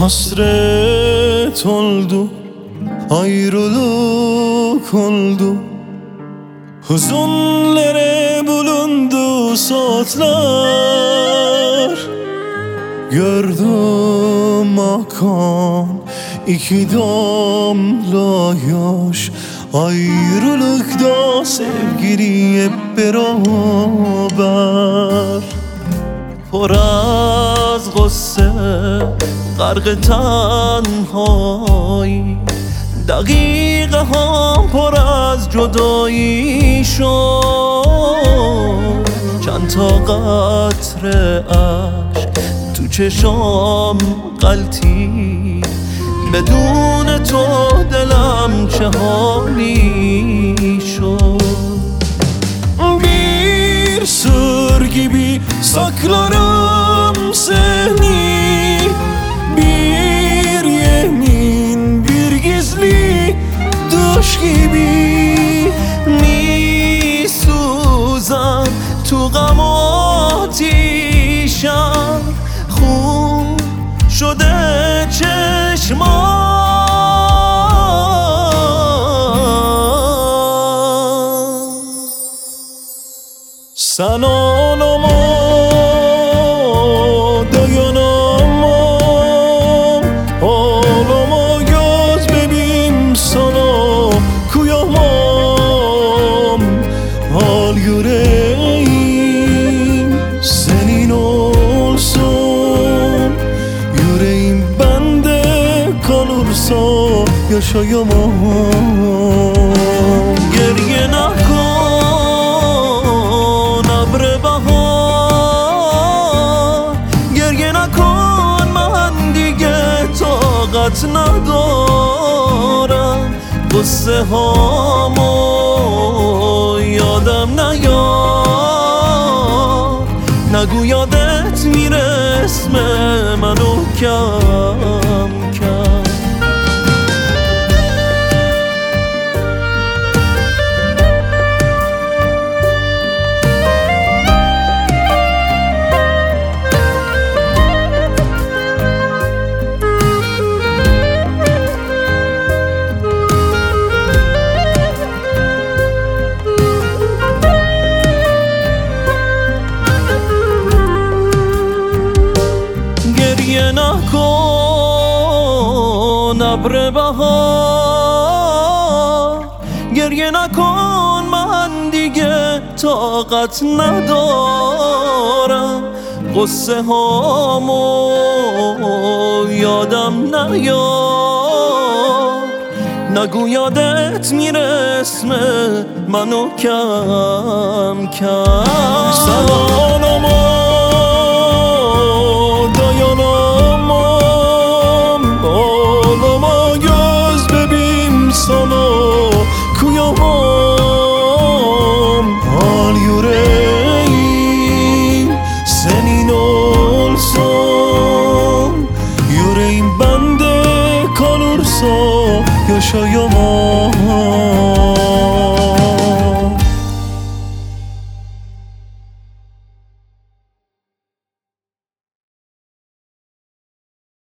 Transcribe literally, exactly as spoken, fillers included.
Hasret oldu, ayrılık oldu, hüzünlere bulundu saatler. Gördüm akan iki damla yaş, ayrılıkta sevgili hep beraber. پر از غصه غرق تنهایی، دقیقه ها پر از جدایی شد. چند تا قطره اشک تو چشام غلطی، بدون تو دلم چه حالی شد. Bir sır gibi saklarım seni, bir yemin bir gizli düş gibi. Mi suzan tu غم آتیشم، خون شده چشمام. Sen ağlama, dayanamam. Ağlama göz bebeğim, sana kıyamam. Al yüreğim senin olsun, yüreğim bende kalırsa yaşayamam. Geriye nakon ابر بهار، گریه نکن من دیگه طاقت ندارم. قصه هامو یادم نیار، نگو یادت میره اسم منو کم کم. گریه نکن ابر بهار، گریه نکن من دیگه طاقت ندارم. قصه هامو یادم نیار، نگو یادت میره اسم منو کم کم. سلامو sana kıyamam. Al yüreğim senin olsun, yüreğim bende kalırsa yaşayamam.